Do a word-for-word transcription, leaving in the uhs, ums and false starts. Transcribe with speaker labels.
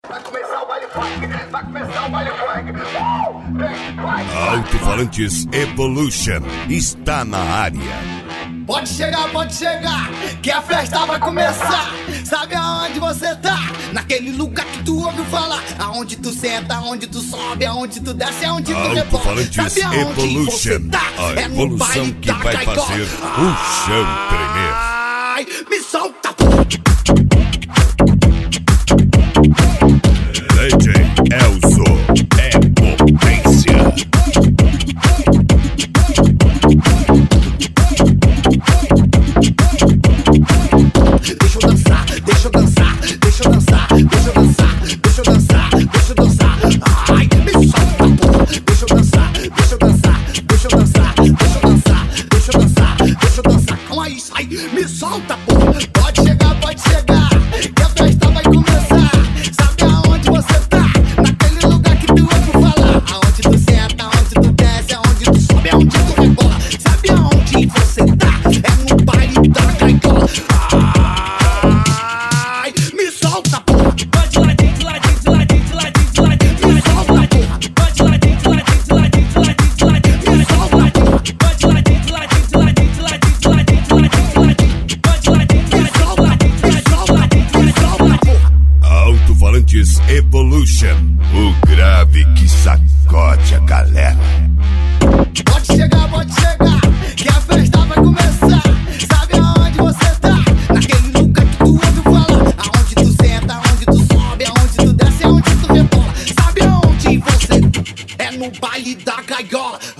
Speaker 1: Vai começar o baile funk, vai começar o baile funk. Uh, vem, vai,
Speaker 2: Alto-Falantes Evolution está na área.
Speaker 3: Pode chegar, pode chegar, que a festa vai começar. Sabe aonde você tá? Naquele lugar que tu ouviu falar. Aonde tu senta, aonde tu sobe, aonde tu desce, aonde tu rebola.
Speaker 2: Alto-Falantes
Speaker 3: Sabe aonde
Speaker 2: Evolution,
Speaker 3: você tá?
Speaker 2: a
Speaker 3: É no
Speaker 2: evolução
Speaker 3: baile
Speaker 2: que
Speaker 3: da
Speaker 2: vai
Speaker 3: Gaiola.
Speaker 2: fazer o chão tremer.
Speaker 3: Ai, me solta.
Speaker 2: D J Elzo é potência.
Speaker 3: Deixa eu dançar, deixa eu dançar, deixa eu dançar, deixa eu dançar, deixa eu dançar, deixa eu dançar. Ai, me solta, porra. Deixa eu dançar, deixa eu dançar, deixa eu dançar, deixa eu dançar, deixa eu dançar, deixa eu dançar. Calma aí, sai, me solta, porra. Pode chegar, pode chegar, que a festa vai começar. Sabe aonde você tá? Naquele lugar que tu ouve falar. Aonde tu senta, aonde tu desce, aonde tu sobe, aonde tu rebola. Sabe aonde você tá? É no baile da Gaiola. Ai, me solta, porra. Vai de ladinho, de ladinho, de ladinho, de ladinho, de ladinho. Me solta, porra. Vai de ladinho, de ladinho, de ladinho, de ladinho, de ladinho. Me solta, porra. Vai de ladinho, de ladinho, de ladinho, de ladinho, de ladinho, de ladinho, de ladinho. Vai de ladinho, de ladinho, de ladinho, me solta, me solta, porra.
Speaker 2: Alto-Falantes Evolution, o grave que sacode a galera.
Speaker 3: Pode chegar, pode chegar, que a festa vai começar. Sabe aonde você tá? Naquele lugar que tu ouviu falar. Aonde tu senta, aonde tu sobe, aonde tu desce, aonde tu rebola. Sabe aonde você tá? É no baile da Gaiola.